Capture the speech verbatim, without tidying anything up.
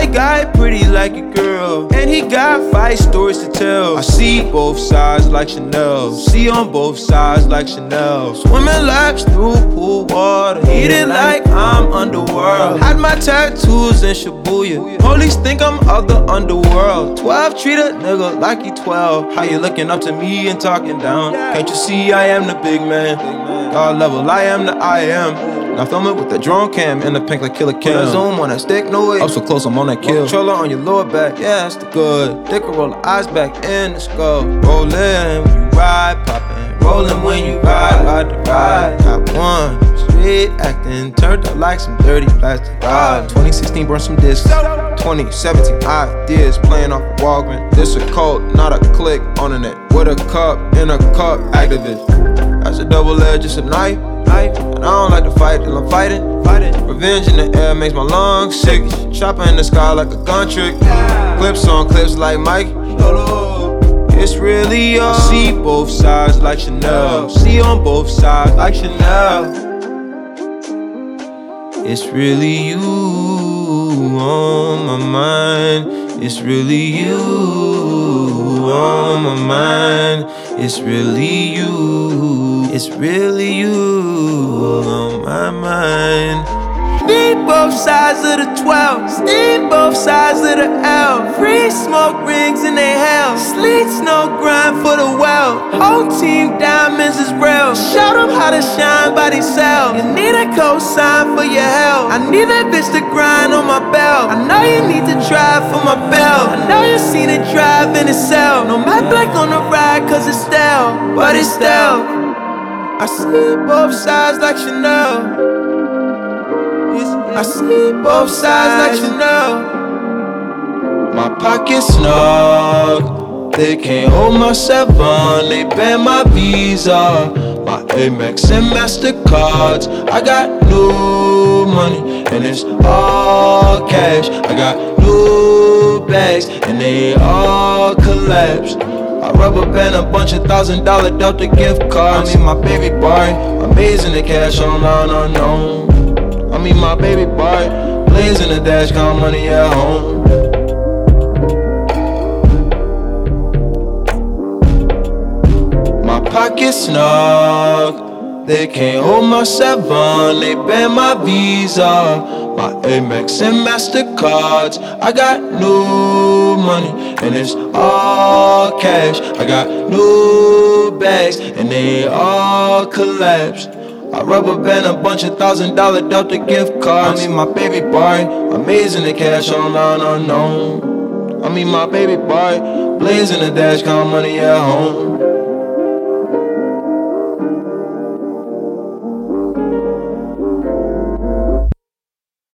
My guy pretty like a girl, and he got five stories to tell. I see both sides like Chanel, see on both sides like Chanel. Swimming laps through pool water, eating like I'm underworld. Had my tattoos in Shibuya, police think I'm of the underworld. Twelve treat a nigga like he twelve. How you looking up to me and talking down? Can't you see I am the big man? God level, I am the I am. Now film it with the drone cam in the pink like Killer Cam. Zoom on that stick, no way. Up so close, I'm on that kill. Controller on your lower back, yeah, that's the good. Dick roll the eyes back in the skull. Rollin' when you ride, poppin'. Rollin' when you ride, ride the ride. Got one, straight acting, turned up like some dirty plastic. Ah, twenty sixteen burn some discs. twenty seventeen ideas playing off a Walgreens. This a cult, not a click on the net. With a cup, in a cup, activist. That's a double edge, it's a knife. And I don't like to fight till I'm fighting. fighting. Revenge in the air makes my lungs sick. Chopper in the sky like a gun trick. Clips on clips like Mike. It's really all. I see both sides like Chanel. See on both sides like Chanel. It's really you on my mind. It's really you on my mind. It's really you. It's really you on my mind. See both sides of the twelve, see both sides of the L. Free smoke rings in they hell. Sleet snow grind for the well. Whole team diamonds is real. Show them how to shine by themselves. You need a cosign for your help. I need that bitch to grind on my belt. I know you need to drive for my belt. I know you seen it drive in itself. No matte black on the ride cause it's stale, but it's stale. I see both sides like Chanel. I see both sides like Chanel. My pocket's snug, they can't hold my seven. They ban my Visa, my Amex and MasterCards. I got new money and it's all cash. I got new bags and they all collapse. I rubber band a bunch of thousand dollar Delta gift cards. I mean my baby boy, amazing the cash online unknown. I mean my baby boy, blazing the dash, count money at home. My pocket's snug, they can't hold my seven. They ban my Visa, my Amex and MasterCards. I got new money and it's all cash. I got new bags and they all collapse. I rubber band a bunch of thousand dollar Delta gift cards. I mean my baby boy, amazing the cash online unknown. I mean my baby boy, blazing the dash, count money at home.